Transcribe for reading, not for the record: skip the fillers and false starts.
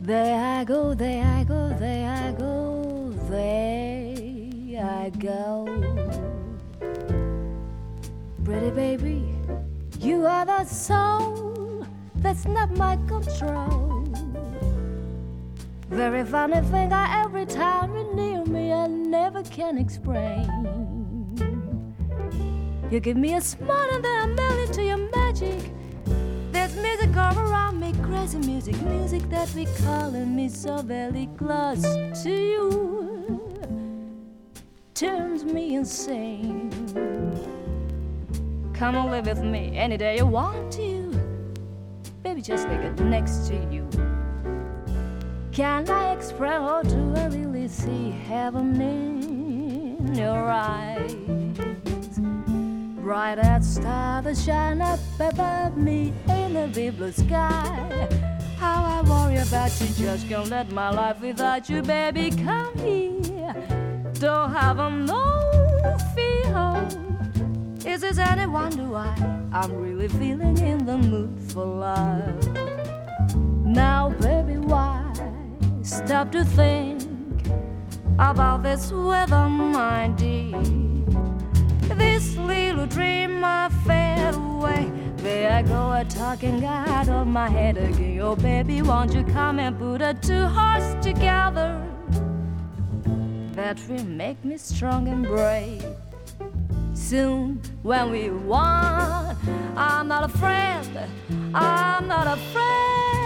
There I go, there I go, there I go, there I go. Pretty baby, you are the soul that's not my control. Very funny thing, every time you're near me, I never can explain. You give me a smile and then I'm melting to your magic. There's music all around me, crazy music, music that we calling me so very close to you. Turns me insane. Come and live with me any day you want to. Baby, just take it next to you. Can I express or do I really see heaven in your eyes? Bright as star that shine up above me in the big blue sky. How I worry about you, just can't let my life without you, baby. Come here, don't have no fear. Is this any wonder why I'm really feeling in the mood for love? Now, baby, why stop to think about this weather, my dear? This little dream I fade away. There I go, a talking out of my head again. Oh, baby, won't you come and put our two hearts together? That will make me strong and brave. Soon, when we want, I'm not afraid. I'm not afraid.